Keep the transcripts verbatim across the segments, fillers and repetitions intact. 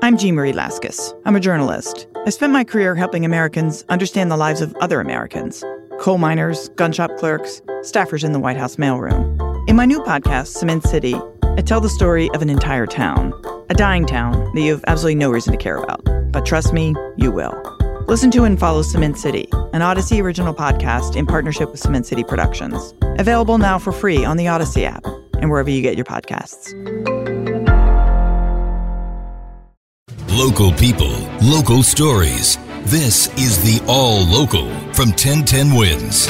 I'm Jean Marie Laskus. I'm a journalist. I spent my career helping Americans understand the lives of other Americans. Coal miners, gun shop clerks, staffers in the White House mailroom. In my new podcast, Cement City, I tell the story of an entire town. A dying town that you have absolutely no reason to care about. But trust me, you will. Listen to and follow Cement City, an Odyssey original podcast in partnership with Cement City Productions. Available now for free on the Odyssey app and wherever you get your podcasts. Local people, local stories. This is the All Local from ten ten Wins.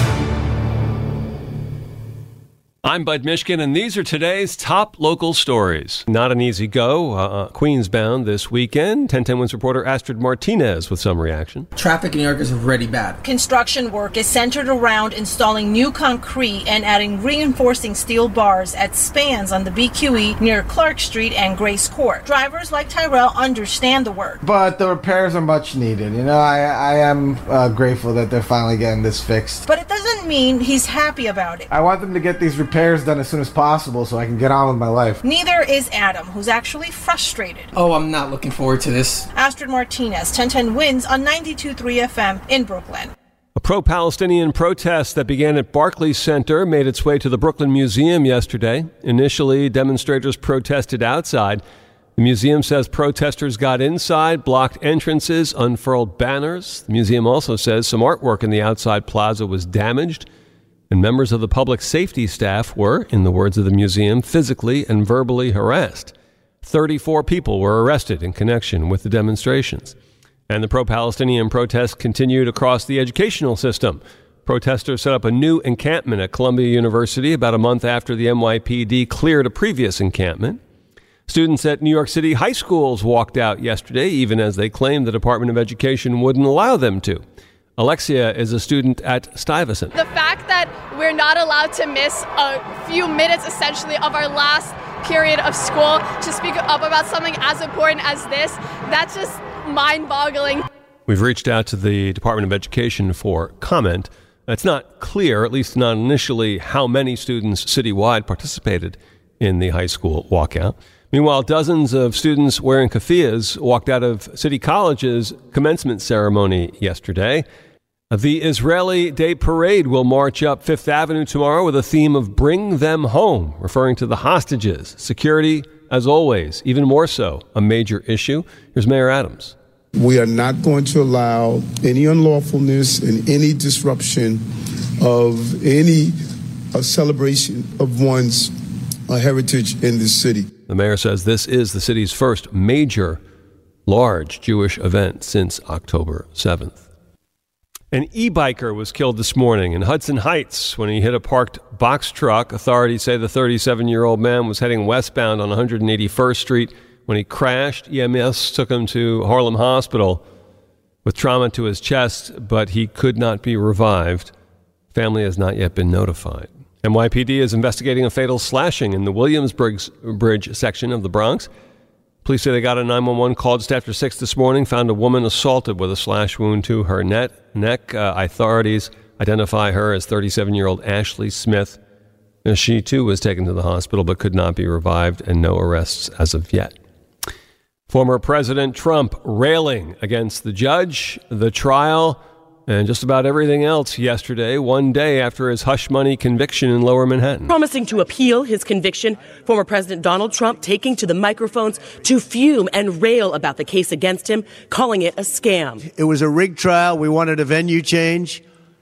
I'm Bud Mishkin, and these are today's top local stories. Not an easy go. Uh, Queens bound this weekend. ten ten Wins reporter Astrid Martinez with some reaction. Traffic in New York is already bad. Construction work is centered around installing new concrete and adding reinforcing steel bars at spans on the B Q E near Clark Street and Grace Court. Drivers like Tyrell understand the work. But the repairs are much needed. You know, I, I am uh, grateful that they're finally getting this fixed. But it doesn't mean he's happy about it. I want them to get these repairs repairs done as soon as possible so I can get on with my life. Neither is Adam, who's actually frustrated. Oh, I'm not looking forward to this. Astrid Martinez, ten ten Wins on ninety-two point three F M in Brooklyn. A pro-Palestinian protest that began at Barclays Center made its way to the Brooklyn Museum yesterday. Initially, demonstrators protested outside. The museum says protesters got inside, blocked entrances, unfurled banners. The museum also says some artwork in the outside plaza was damaged. And members of the public safety staff were, in the words of the museum, physically and verbally harassed. thirty-four people were arrested in connection with the demonstrations. And the pro-Palestinian protests continued across the educational system. Protesters set up a new encampment at Columbia University about a month after the N Y P D cleared a previous encampment. Students at New York City high schools walked out yesterday, even as they claimed the Department of Education wouldn't allow them to. Alexia is a student at Stuyvesant. The fact that we're not allowed to miss a few minutes, essentially, of our last period of school to speak up about something as important as this, that's just mind-boggling. We've reached out to the Department of Education for comment. It's not clear, at least not initially, how many students citywide participated in the high school walkout. Meanwhile, dozens of students wearing keffiyehs walked out of City College's commencement ceremony yesterday. The Israeli Day Parade will march up Fifth Avenue tomorrow with a theme of Bring Them Home, referring to the hostages. Security, as always, even more so, a major issue. Here's Mayor Adams. We are not going to allow any unlawfulness and any disruption of any uh, celebration of one's uh, heritage in this city. The mayor says this is the city's first major, large Jewish event since October seventh. An e-biker was killed this morning in Hudson Heights when he hit a parked box truck. Authorities say the thirty-seven-year-old man was heading westbound on one hundred eighty-first Street when he crashed. E M S took him to Harlem Hospital with trauma to his chest, but he could not be revived. Family has not yet been notified. N Y P D is investigating a fatal slashing in the Williamsbridge section of the Bronx. Police say they got a nine one one call just after six this morning, found a woman assaulted with a slash wound to her net, neck. Uh, authorities identify her as thirty-seven-year-old Ashley Smith. And she, too, was taken to the hospital but could not be revived, and no arrests as of yet. Former President Trump railing against the judge, the trial, and just about everything else yesterday, one day after his hush money conviction in Lower Manhattan. Promising to appeal his conviction, former President Donald Trump taking to the microphones to fume and rail about the case against him, calling it a scam. It was a rigged trial. We wanted a venue change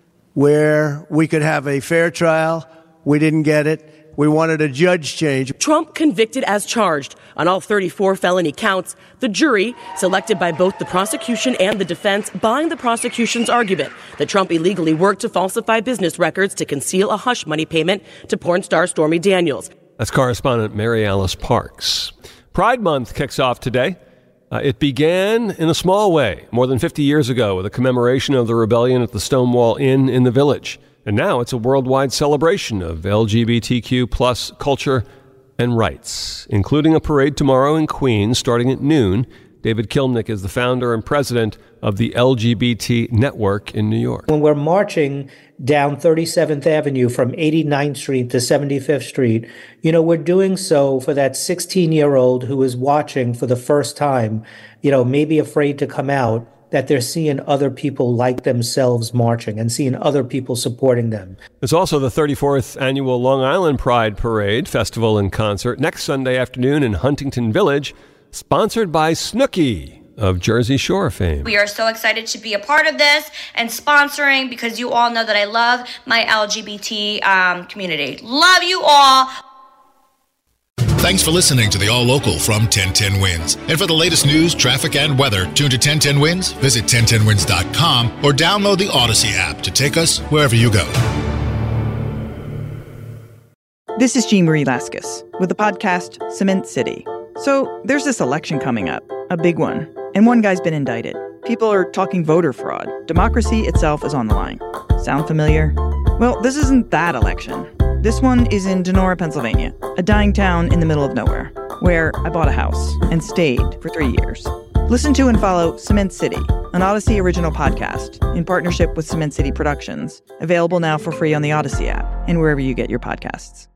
where we could have a fair trial. We didn't get it. We wanted a judge change. Trump convicted as charged on all thirty-four felony counts. The jury, selected by both the prosecution and the defense, buying the prosecution's argument that Trump illegally worked to falsify business records to conceal a hush money payment to porn star Stormy Daniels. That's correspondent Mary Alice Parks. Pride Month kicks off today. Uh, it began in a small way more than fifty years ago with a commemoration of the rebellion at the Stonewall Inn in the Village. And now it's a worldwide celebration of L G B T Q plus culture and rights, including a parade tomorrow in Queens starting at noon David Kilnick is the founder and president of the L G B T Network in New York. When we're marching down thirty-seventh Avenue from eighty-ninth Street to seventy-fifth Street, you know, we're doing so for that sixteen-year-old who is watching for the first time, you know, maybe afraid to come out, that they're seeing other people like themselves marching and seeing other people supporting them. There's also the thirty-fourth Annual Long Island Pride Parade, Festival and Concert, next Sunday afternoon in Huntington Village, sponsored by Snooki of Jersey Shore fame. We are so excited to be a part of this and sponsoring because you all know that I love my L G B T um, community. Love you all. Thanks for listening to the All Local from ten ten Wins. And for the latest news, traffic, and weather, tune to ten ten Wins, visit ten ten wins dot com, or download the Odyssey app to take us wherever you go. This is Jean Marie Laskus with the podcast Cement City. So there's this election coming up, a big one, and one guy's been indicted. People are talking voter fraud. Democracy itself is on the line. Sound familiar? Well, this isn't that election. This one is in Donora, Pennsylvania, a dying town in the middle of nowhere, where I bought a house and stayed for three years. Listen to and follow Cement City, an Odyssey original podcast in partnership with Cement City Productions, available now for free on the Odyssey app and wherever you get your podcasts.